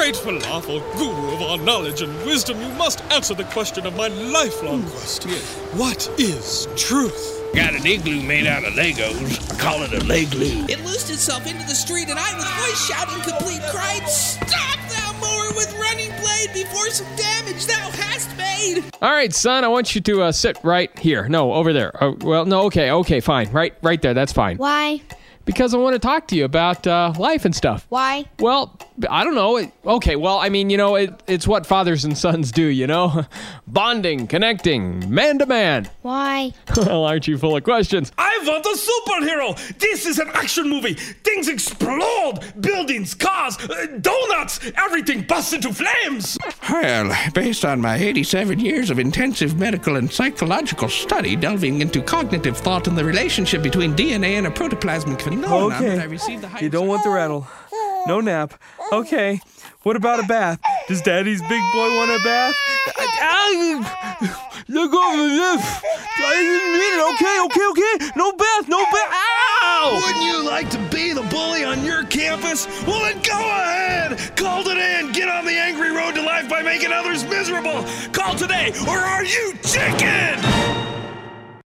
great falafel guru of our knowledge and wisdom, you must answer the question of my lifelong quest. What is truth? Got an igloo made out of Legos. I call it a leg-glue. It loosed itself into the street, and I, with voice shouting complete, cried, "Stop thou mower with running blade before some damage thou hast made!" All right, son, I want you to sit right here. No, over there. Okay, fine. Right there, that's fine. Why? Because I want to talk to you about life and stuff. Why? Well, I don't know. It's what fathers and sons do, you know? Bonding, connecting, man to man. Why? Well, aren't you full of questions? I want a superhero! This is an action movie! Things explode! Buildings, cars, donuts! Everything busts into flames! Well, based on my 87 years of intensive medical and psychological study delving into cognitive thought and the relationship between DNA and a protoplasmic phenomenon, Okay, I received the you don't want the rattle. No nap. Okay, what about a bath? Does Daddy's big boy want a bath? Look over this. I didn't mean it. Okay. No bath. Ow! Wouldn't you like to be the bully on your campus? Well, then go ahead! Call today and get on the angry road to life by making others miserable! Call today, or are you chicken?